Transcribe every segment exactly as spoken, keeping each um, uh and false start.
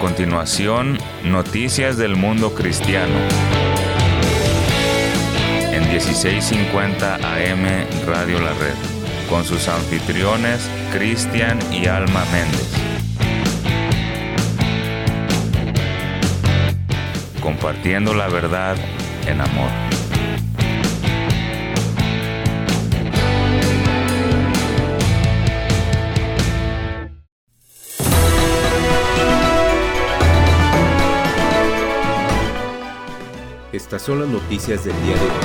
continuación, noticias del mundo cristiano. En dieciséis cincuenta A M Radio La Red, con sus anfitriones Cristian y Alma Méndez. Compartiendo la verdad en amor. Estas son las noticias del día de hoy.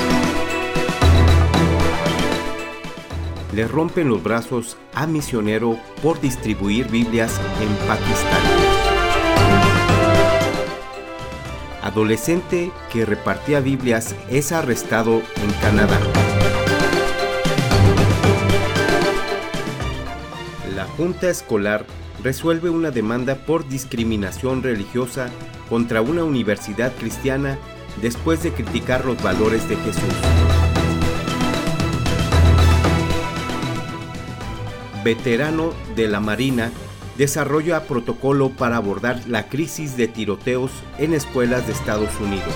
Le rompen los brazos a misionero por distribuir Biblias en Pakistán. Adolescente que repartía Biblias es arrestado en Canadá. La Junta Escolar resuelve una demanda por discriminación religiosa contra una universidad cristiana después de criticar los valores de Jesús. Veterano de la Marina desarrolla protocolo para abordar la crisis de tiroteos en escuelas de Estados Unidos.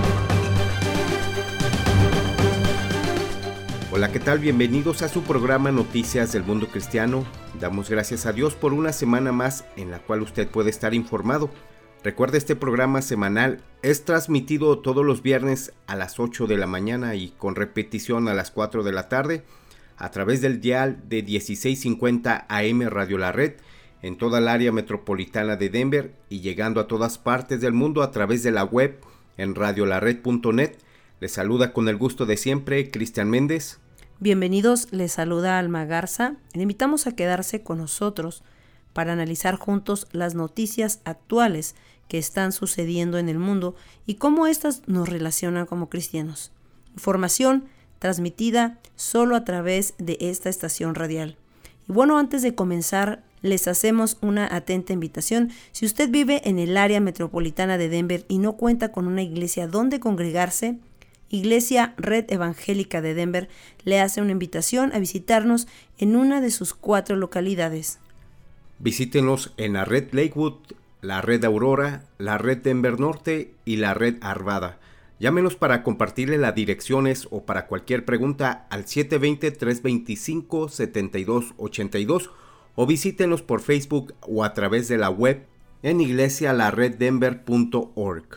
Hola, ¿qué tal? Bienvenidos a su programa Noticias del Mundo Cristiano. Damos gracias a Dios por una semana más en la cual usted puede estar informado. Recuerde, este programa semanal es transmitido todos los viernes a las ocho de la mañana y con repetición a las cuatro de la tarde a través del dial de dieciséis cincuenta A M Radio La Red en toda el área metropolitana de Denver y llegando a todas partes del mundo a través de la web en radio la red punto net. Les saluda con el gusto de siempre Cristian Méndez. Bienvenidos, les saluda Alma Garza. Le invitamos a quedarse con nosotros para analizar juntos las noticias actuales que están sucediendo en el mundo y cómo éstas nos relacionan como cristianos. Información transmitida solo a través de esta estación radial. Y bueno, antes de comenzar, les hacemos una atenta invitación. Si usted vive en el área metropolitana de Denver y no cuenta con una iglesia donde congregarse, Iglesia Red Evangélica de Denver le hace una invitación a visitarnos en una de sus cuatro localidades. Visítenos en la Red Lakewood, la Red Aurora, la Red Denver Norte y la Red Arvada. Llámenos para compartirle las direcciones o para cualquier pregunta al siete dos cero, tres dos cinco, siete dos ocho dos o visítenos por Facebook o a través de la web en iglesia la red denver punto org.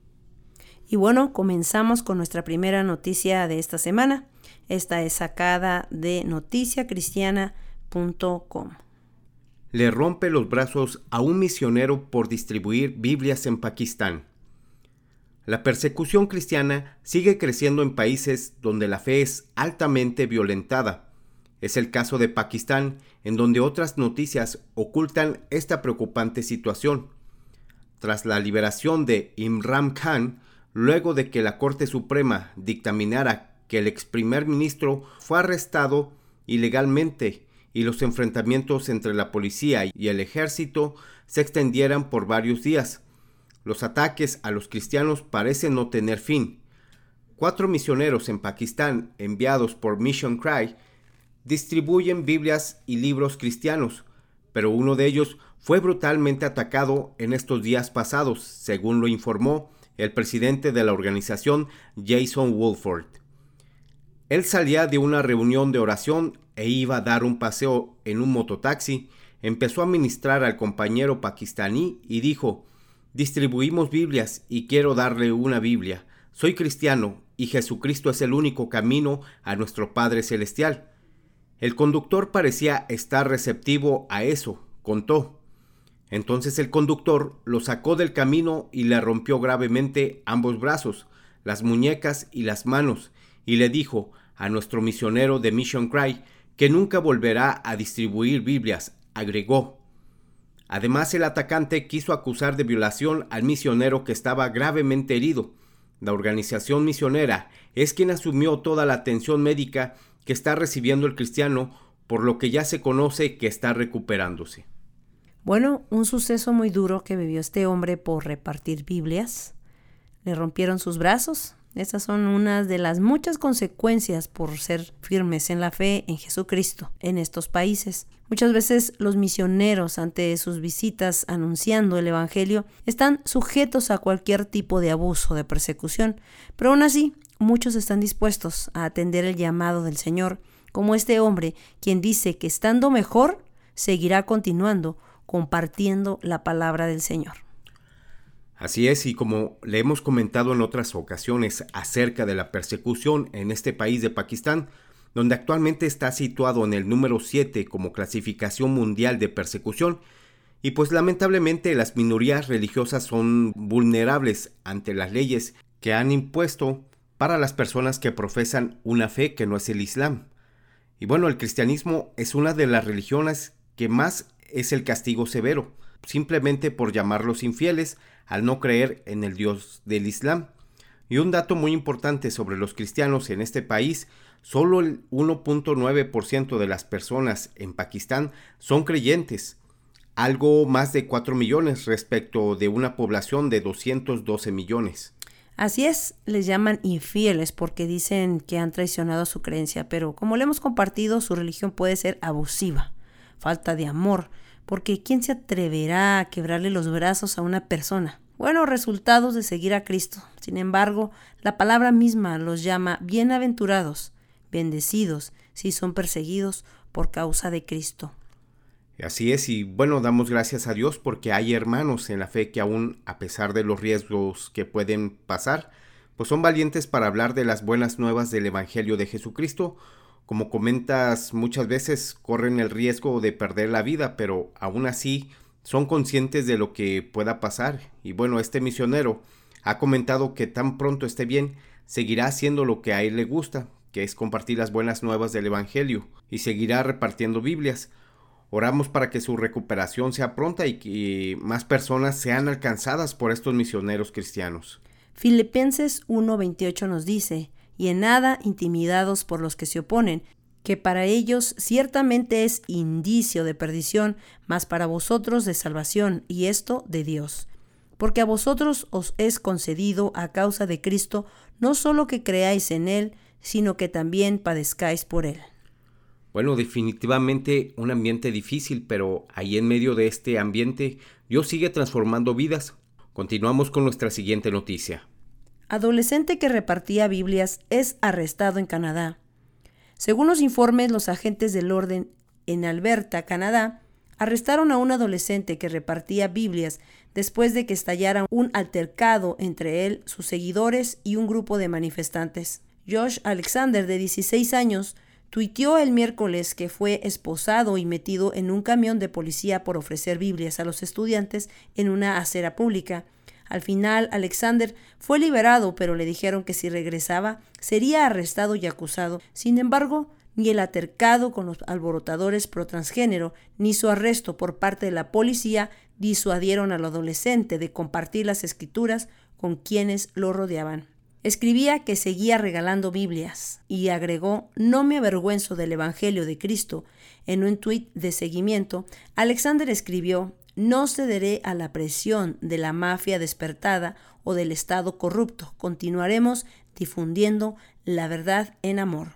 Y bueno, comenzamos con nuestra primera noticia de esta semana. Esta es sacada de noticia cristiana punto com. Le rompe los brazos a un misionero por distribuir Biblias en Pakistán. La persecución cristiana sigue creciendo en países donde la fe es altamente violentada. Es el caso de Pakistán, en donde otras noticias ocultan esta preocupante situación. Tras la liberación de Imran Khan, luego de que la Corte Suprema dictaminara que el ex primer ministro fue arrestado ilegalmente y los enfrentamientos entre la policía y el ejército se extendieran por varios días, los ataques a los cristianos parecen no tener fin. Cuatro misioneros en Pakistán, enviados por Mission Cry, distribuyen Biblias y libros cristianos, pero uno de ellos fue brutalmente atacado en estos días pasados, según lo informó el presidente de la organización, Jason Wolford. Él salía de una reunión de oración e iba a dar un paseo en un mototaxi. Empezó a ministrar al compañero pakistaní y dijo: distribuimos Biblias y quiero darle una Biblia. Soy cristiano y Jesucristo es el único camino a nuestro Padre Celestial. El conductor parecía estar receptivo a eso, contó. Entonces el conductor lo sacó del camino y le rompió gravemente ambos brazos, las muñecas y las manos, y le dijo a nuestro misionero de Mission Cry que nunca volverá a distribuir Biblias, agregó. Además, el atacante quiso acusar de violación al misionero que estaba gravemente herido. La organización misionera es quien asumió toda la atención médica que está recibiendo el cristiano, por lo que ya se conoce que está recuperándose. Bueno, un suceso muy duro que vivió este hombre por repartir Biblias. Le rompieron sus brazos, Estas son unas de las muchas consecuencias por ser firmes en la fe en Jesucristo en estos países. Muchas veces los misioneros, ante sus visitas anunciando el Evangelio, están sujetos a cualquier tipo de abuso, de persecución, pero aún así muchos están dispuestos a atender el llamado del Señor, como este hombre, quien dice que estando mejor, seguirá continuando compartiendo la palabra del Señor. Así es, y como le hemos comentado en otras ocasiones acerca de la persecución en este país de Pakistán, donde actualmente está situado en el número siete como clasificación mundial de persecución, y pues lamentablemente las minorías religiosas son vulnerables ante las leyes que han impuesto para las personas que profesan una fe que no es el Islam. Y bueno, el cristianismo es una de las religiones que más es el castigo severo, simplemente por llamarlos infieles al no creer en el Dios del Islam. Y un dato muy importante sobre los cristianos en este país: solo el uno punto nueve por ciento de las personas en Pakistán son creyentes, algo más de cuatro millones respecto de una población de doscientos doce millones. Así es, les llaman infieles porque dicen que han traicionado su creencia, pero como le hemos compartido, su religión puede ser abusiva, falta de amor, porque ¿quién se atreverá a quebrarle los brazos a una persona? Bueno, resultados de seguir a Cristo. Sin embargo, la palabra misma los llama bienaventurados, bendecidos, si son perseguidos por causa de Cristo. Así es, y bueno, damos gracias a Dios porque hay hermanos en la fe que aún, a pesar de los riesgos que pueden pasar, pues son valientes para hablar de las buenas nuevas del Evangelio de Jesucristo. Como comentas, muchas veces corren el riesgo de perder la vida, pero aún así son conscientes de lo que pueda pasar. Y bueno, este misionero ha comentado que tan pronto esté bien, seguirá haciendo lo que a él le gusta, que es compartir las buenas nuevas del Evangelio, y seguirá repartiendo Biblias. Oramos para que su recuperación sea pronta y que más personas sean alcanzadas por estos misioneros cristianos. Filipenses uno veintiocho nos dice: y en nada intimidados por los que se oponen, que para ellos ciertamente es indicio de perdición, mas para vosotros de salvación, y esto de Dios. Porque a vosotros os es concedido a causa de Cristo, no solo que creáis en Él, sino que también padezcáis por Él. Bueno, definitivamente un ambiente difícil, pero ahí en medio de este ambiente, Dios sigue transformando vidas. Continuamos con nuestra siguiente noticia. Adolescente que repartía Biblias es arrestado en Canadá. Según los informes, los agentes del orden en Alberta, Canadá, arrestaron a un adolescente que repartía Biblias después de que estallara un altercado entre él, sus seguidores y un grupo de manifestantes. Josh Alexander, de dieciséis años, tuiteó el miércoles que fue esposado y metido en un camión de policía por ofrecer Biblias a los estudiantes en una acera pública. Al final, Alexander fue liberado, pero le dijeron que si regresaba sería arrestado y acusado. Sin embargo, ni el altercado con los alborotadores pro-transgénero, ni su arresto por parte de la policía disuadieron al adolescente de compartir las escrituras con quienes lo rodeaban. Escribía que seguía regalando Biblias y agregó: no me avergüenzo del Evangelio de Cristo. En un tuit de seguimiento, Alexander escribió: no cederé a la presión de la mafia despertada o del Estado corrupto. Continuaremos difundiendo la verdad en amor.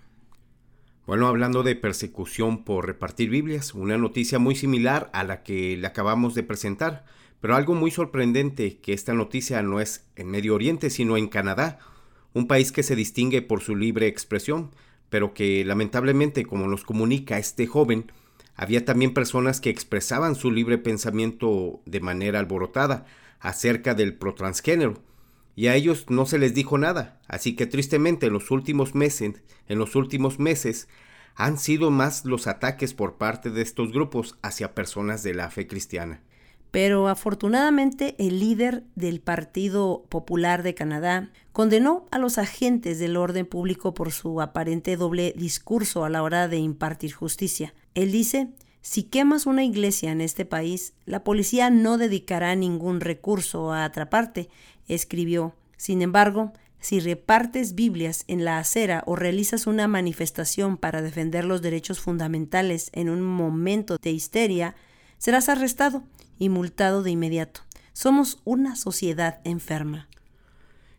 Bueno, hablando de persecución por repartir Biblias, una noticia muy similar a la que le acabamos de presentar, pero algo muy sorprendente, que esta noticia no es en Medio Oriente, sino en Canadá, un país que se distingue por su libre expresión, pero que lamentablemente, como nos comunica este joven, había también personas que expresaban su libre pensamiento de manera alborotada acerca del protransgénero, y a ellos no se les dijo nada. Así que tristemente en los últimos meses, en los últimos meses han sido más los ataques por parte de estos grupos hacia personas de la fe cristiana. Pero afortunadamente el líder del Partido Popular de Canadá condenó a los agentes del orden público por su aparente doble discurso a la hora de impartir justicia. Él dice: si quemas una iglesia en este país, la policía no dedicará ningún recurso a atraparte, escribió. Sin embargo, si repartes Biblias en la acera o realizas una manifestación para defender los derechos fundamentales en un momento de histeria, serás arrestado y multado de inmediato. Somos una sociedad enferma.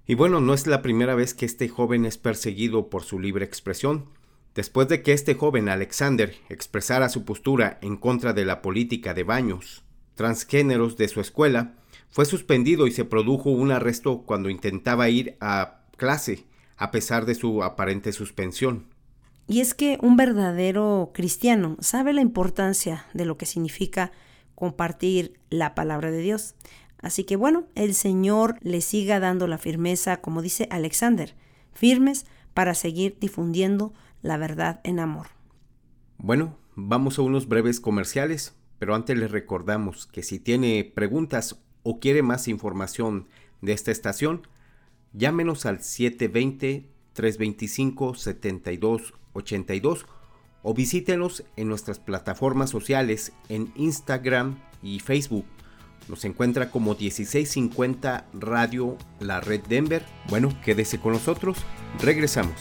Y bueno, no es la primera vez que este joven es perseguido por su libre expresión. Después de que este joven Alexander expresara su postura en contra de la política de baños transgéneros de su escuela, fue suspendido y se produjo un arresto cuando intentaba ir a clase, a pesar de su aparente suspensión. Y es que un verdadero cristiano sabe la importancia de lo que significa compartir la palabra de Dios. Así que bueno, el Señor le siga dando la firmeza, como dice Alexander, firmes para seguir difundiendo la verdad en amor. Bueno, vamos a unos breves comerciales, pero antes les recordamos que si tiene preguntas o quiere más información de esta estación, llámenos al siete dos cero, tres dos cinco, siete dos ocho dos o visítenos en nuestras plataformas sociales en Instagram y Facebook. Nos encuentra como dieciséis cincuenta Radio La Red Denver. Bueno, quédese con nosotros, regresamos.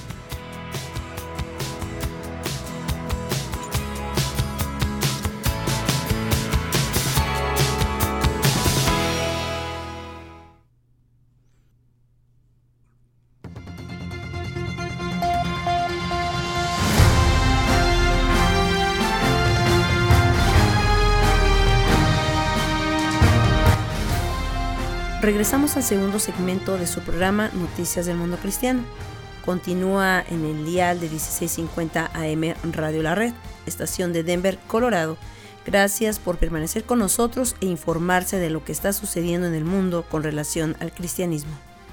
Regresamos al segundo segmento de su programa Noticias del Mundo Cristiano. Continúa en el dial de dieciséis cincuenta A M Radio La Red, estación de Denver, Colorado. Gracias por permanecer con nosotros e informarse de lo que está sucediendo en el mundo con relación al cristianismo.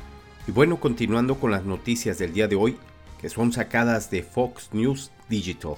Y bueno, continuando con las noticias del día de hoy, que son sacadas de Fox News Digital.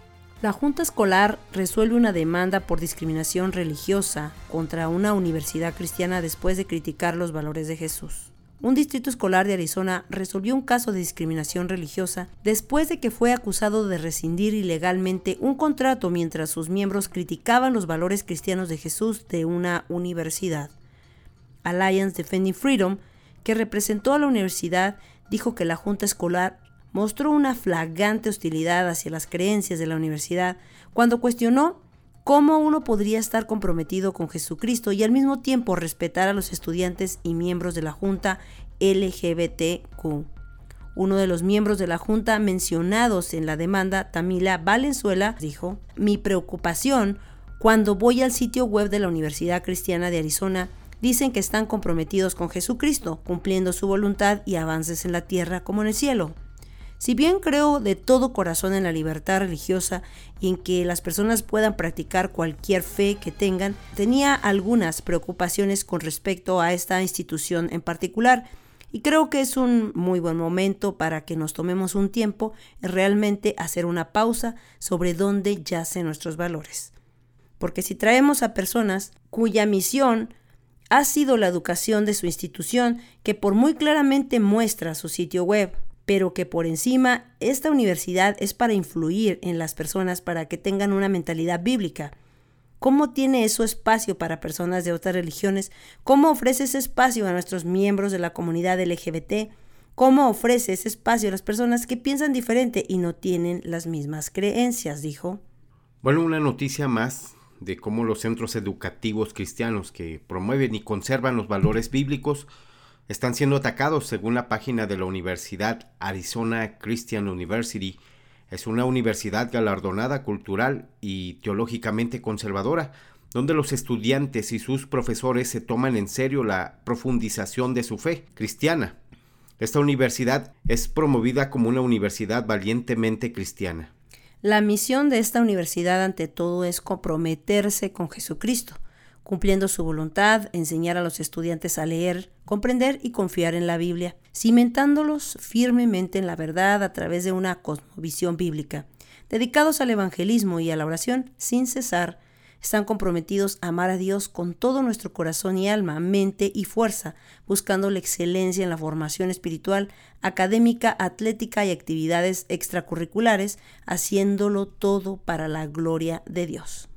La Junta Escolar resuelve una demanda por discriminación religiosa contra una universidad cristiana después de criticar los valores de Jesús. Un distrito escolar de Arizona resolvió un caso de discriminación religiosa después de que fue acusado de rescindir ilegalmente un contrato mientras sus miembros criticaban los valores cristianos de Jesús de una universidad. Alliance Defending Freedom, que representó a la universidad, dijo que la Junta Escolar mostró una flagrante hostilidad hacia las creencias de la universidad cuando cuestionó cómo uno podría estar comprometido con Jesucristo y al mismo tiempo respetar a los estudiantes y miembros de la Junta L G B T Q. Uno de los miembros de la Junta mencionados en la demanda, Tamila Valenzuela, dijo: "Mi preocupación cuando voy al sitio web de la Universidad Cristiana de Arizona, dicen que están comprometidos con Jesucristo, cumpliendo su voluntad y avances en la tierra como en el cielo. Si bien creo de todo corazón en la libertad religiosa y en que las personas puedan practicar cualquier fe que tengan, tenía algunas preocupaciones con respecto a esta institución en particular y creo que es un muy buen momento para que nos tomemos un tiempo en realmente hacer una pausa sobre dónde yacen nuestros valores. Porque si traemos a personas cuya misión ha sido la educación de su institución, que por muy claramente muestra su sitio web, pero que por encima esta universidad es para influir en las personas para que tengan una mentalidad bíblica. ¿Cómo tiene eso espacio para personas de otras religiones? ¿Cómo ofrece ese espacio a nuestros miembros de la comunidad L G B T? ¿Cómo ofrece ese espacio a las personas que piensan diferente y no tienen las mismas creencias?", dijo. Bueno, una noticia más de cómo los centros educativos cristianos que promueven y conservan los valores bíblicos están siendo atacados, según la página de la Universidad Arizona Christian University. Es una universidad galardonada, cultural y teológicamente conservadora, donde los estudiantes y sus profesores se toman en serio la profundización de su fe cristiana. Esta universidad es promovida como una universidad valientemente cristiana. La misión de esta universidad ante todo es comprometerse con Jesucristo, cumpliendo su voluntad, enseñar a los estudiantes a leer, comprender y confiar en la Biblia, cimentándolos firmemente en la verdad a través de una cosmovisión bíblica. Dedicados al evangelismo y a la oración sin cesar, están comprometidos a amar a Dios con todo nuestro corazón y alma, mente y fuerza, buscando la excelencia en la formación espiritual, académica, atlética y actividades extracurriculares, haciéndolo todo para la gloria de Dios.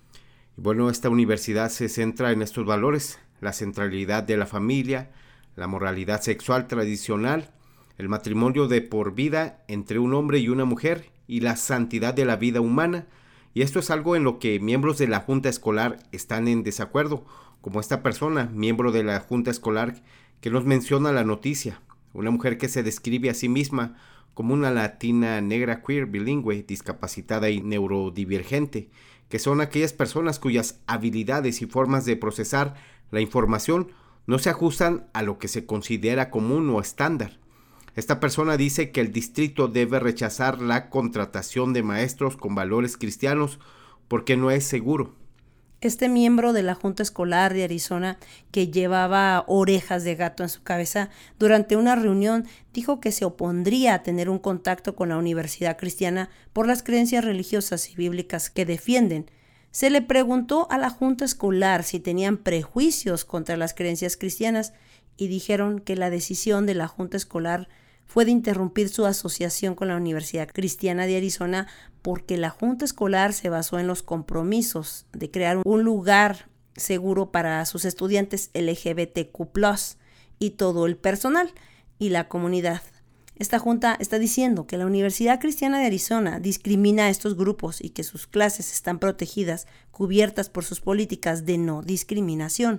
Bueno, esta universidad se centra en estos valores: la centralidad de la familia, la moralidad sexual tradicional, el matrimonio de por vida entre un hombre y una mujer y la santidad de la vida humana. Y esto es algo en lo que miembros de la Junta Escolar están en desacuerdo, como esta persona, miembro de la Junta Escolar, que nos menciona la noticia. Una mujer que se describe a sí misma como una latina negra queer bilingüe, discapacitada y neurodivergente, que son aquellas personas cuyas habilidades y formas de procesar la información no se ajustan a lo que se considera común o estándar. Esta persona dice que el distrito debe rechazar la contratación de maestros con valores cristianos porque no es seguro. Este miembro de la Junta Escolar de Arizona, que llevaba orejas de gato en su cabeza, durante una reunión dijo que se opondría a tener un contacto con la Universidad Cristiana por las creencias religiosas y bíblicas que defienden. Se le preguntó a la Junta Escolar si tenían prejuicios contra las creencias cristianas y dijeron que la decisión de la Junta Escolar fue de interrumpir su asociación con la Universidad Cristiana de Arizona porque la Junta Escolar se basó en los compromisos de crear un lugar seguro para sus estudiantes L G B T Q plus, y todo el personal y la comunidad. Esta junta está diciendo que la Universidad Cristiana de Arizona discrimina a estos grupos y que sus clases están protegidas, cubiertas por sus políticas de no discriminación.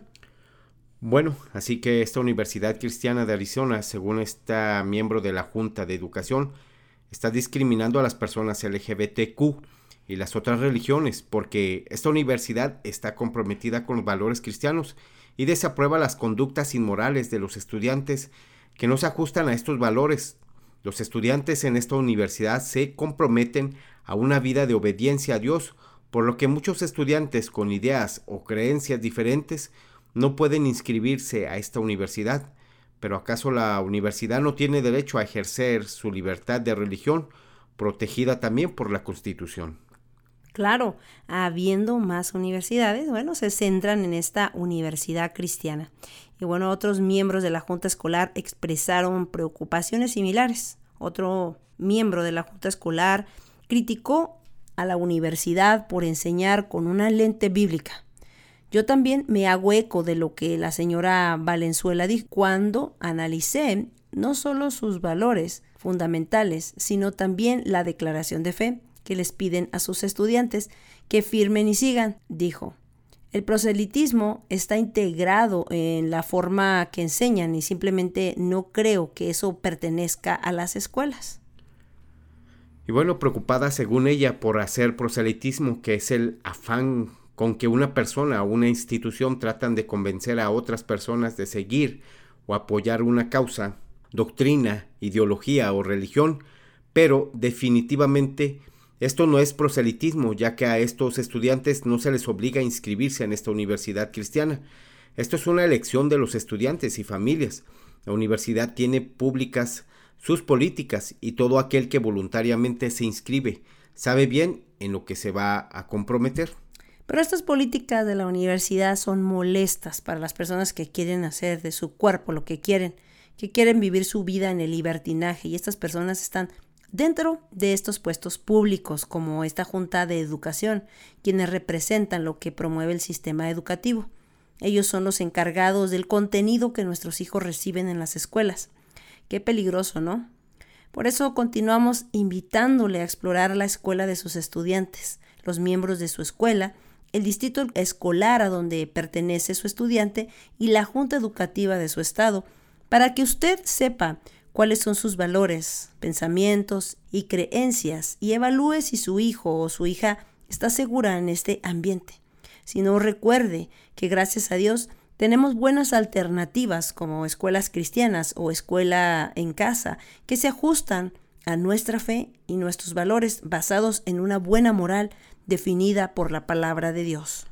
Bueno, así que esta Universidad Cristiana de Arizona, según esta miembro de la Junta de Educación, está discriminando a las personas L G B T Q y las otras religiones porque esta universidad está comprometida con los valores cristianos y desaprueba las conductas inmorales de los estudiantes que no se ajustan a estos valores. Los estudiantes en esta universidad se comprometen a una vida de obediencia a Dios, por lo que muchos estudiantes con ideas o creencias diferentes no pueden inscribirse a esta universidad. ¿Pero acaso la universidad no tiene derecho a ejercer su libertad de religión, protegida también por la Constitución? Claro, habiendo más universidades, bueno, se centran en esta universidad cristiana. Y bueno, otros miembros de la Junta Escolar expresaron preocupaciones similares. Otro miembro de la Junta Escolar criticó a la universidad por enseñar con una lente bíblica. Yo también me hago eco de lo que la señora Valenzuela dijo cuando analicé no solo sus valores fundamentales, sino también la declaración de fe que les piden a sus estudiantes que firmen y sigan. Dijo, el proselitismo está integrado en la forma que enseñan y simplemente no creo que eso pertenezca a las escuelas. Y bueno, preocupada según ella por hacer proselitismo, que es el afán con que una persona o una institución tratan de convencer a otras personas de seguir o apoyar una causa, doctrina, ideología o religión, pero definitivamente esto no es proselitismo, ya que a estos estudiantes no se les obliga a inscribirse en esta universidad cristiana. Esto es una elección de los estudiantes y familias. La universidad tiene públicas sus políticas y todo aquel que voluntariamente se inscribe sabe bien en lo que se va a comprometer. Pero estas políticas de la universidad son molestas para las personas que quieren hacer de su cuerpo lo que quieren, que quieren vivir su vida en el libertinaje, y estas personas están dentro de estos puestos públicos como esta Junta de Educación, quienes representan lo que promueve el sistema educativo. Ellos son los encargados del contenido que nuestros hijos reciben en las escuelas. Qué peligroso, ¿no? Por eso continuamos invitándole a explorar la escuela de sus estudiantes, los miembros de su escuela, el distrito escolar a donde pertenece su estudiante y la junta educativa de su estado, para que usted sepa cuáles son sus valores, pensamientos y creencias y evalúe si su hijo o su hija está segura en este ambiente. Si no, recuerde que gracias a Dios tenemos buenas alternativas como escuelas cristianas o escuela en casa que se ajustan a nuestra fe y nuestros valores basados en una buena moral definida por la palabra de Dios.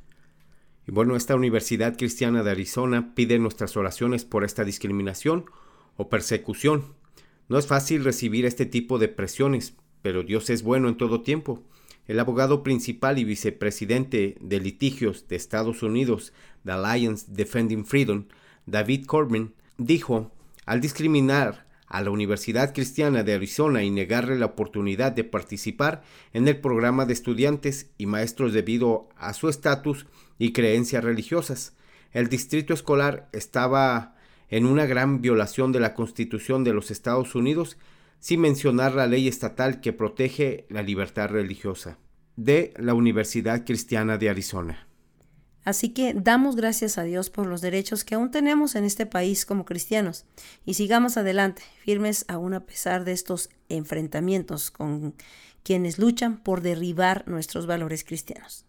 Y bueno, esta Universidad Cristiana de Arizona pide nuestras oraciones por esta discriminación o persecución. No es fácil recibir este tipo de presiones, pero Dios es bueno en todo tiempo. El abogado principal y vicepresidente de litigios de Estados Unidos, The Alliance Defending Freedom, David Corbin, dijo, al discriminar a la Universidad Cristiana de Arizona y negarle la oportunidad de participar en el programa de estudiantes y maestros debido a su estatus y creencias religiosas, el distrito escolar estaba en una gran violación de la Constitución de los Estados Unidos, sin mencionar la ley estatal que protege la libertad religiosa de la Universidad Cristiana de Arizona. Así que damos gracias a Dios por los derechos que aún tenemos en este país como cristianos y sigamos adelante, firmes aún a pesar de estos enfrentamientos con quienes luchan por derribar nuestros valores cristianos.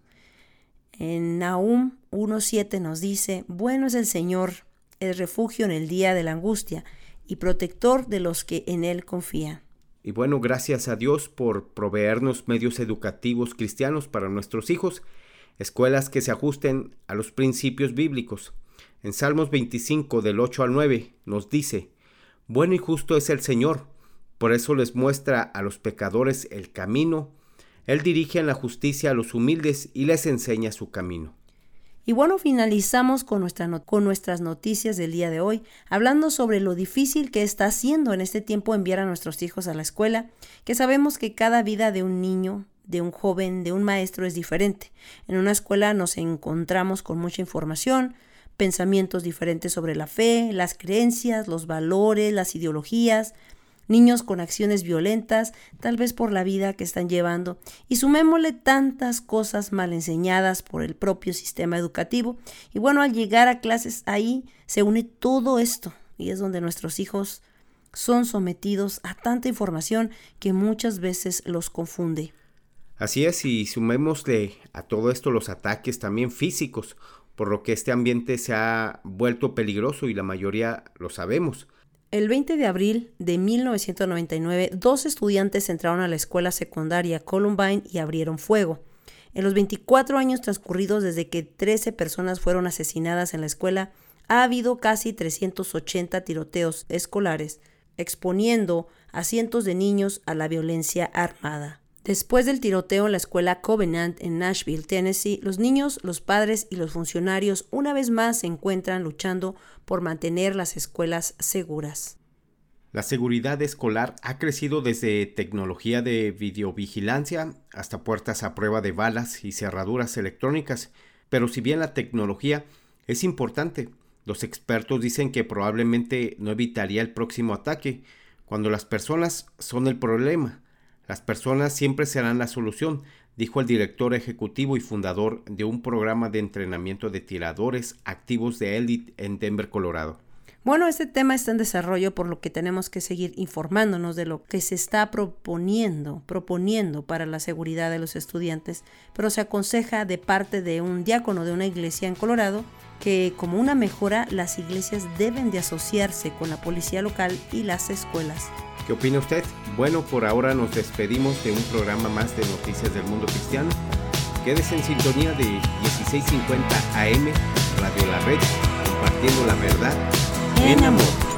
En Nahum uno siete nos dice: bueno es el Señor, el refugio en el día de la angustia y protector de los que en Él confían. Y bueno, gracias a Dios por proveernos medios educativos cristianos para nuestros hijos, escuelas que se ajusten a los principios bíblicos. En Salmos veinticinco, del ocho al nueve, nos dice: bueno y justo es el Señor, por eso les muestra a los pecadores el camino. Él dirige en la justicia a los humildes y les enseña su camino. Y bueno, finalizamos con, nuestra no- con nuestras noticias del día de hoy, hablando sobre lo difícil que está siendo en este tiempo enviar a nuestros hijos a la escuela, que sabemos que cada vida de un niño, de un joven, de un maestro es diferente. En una escuela nos encontramos con mucha información, pensamientos diferentes sobre la fe, las creencias, los valores, las ideologías, niños con acciones violentas, tal vez por la vida que están llevando, y sumémosle tantas cosas mal enseñadas por el propio sistema educativo. Y bueno, al llegar a clases ahí se une todo esto, y es donde nuestros hijos son sometidos a tanta información que muchas veces los confunde. Así es, y sumémosle a todo esto los ataques también físicos, por lo que este ambiente se ha vuelto peligroso y la mayoría lo sabemos. El veinte de abril de mil novecientos noventa y nueve, dos estudiantes entraron a la escuela secundaria Columbine y abrieron fuego. En los veinticuatro años transcurridos desde que trece personas fueron asesinadas en la escuela, ha habido casi trescientos ochenta tiroteos escolares, exponiendo a cientos de niños a la violencia armada. Después del tiroteo en la escuela Covenant en Nashville, Tennessee, los niños, los padres y los funcionarios una vez más se encuentran luchando por mantener las escuelas seguras. La seguridad escolar ha crecido desde tecnología de videovigilancia hasta puertas a prueba de balas y cerraduras electrónicas, pero si bien la tecnología es importante, los expertos dicen que probablemente no evitaría el próximo ataque, cuando las personas son el problema. Las personas siempre serán la solución, dijo el director ejecutivo y fundador de un programa de entrenamiento de tiradores activos de élite en Denver, Colorado. Bueno, este tema está en desarrollo, por lo que tenemos que seguir informándonos de lo que se está proponiendo, proponiendo para la seguridad de los estudiantes, pero se aconseja de parte de un diácono de una iglesia en Colorado que como una mejora las iglesias deben de asociarse con la policía local y las escuelas. ¿Qué opina usted? Bueno, por ahora nos despedimos de un programa más de Noticias del Mundo Cristiano. Quédese en sintonía de dieciséis cincuenta A M, Radio La Red, compartiendo la verdad en amor.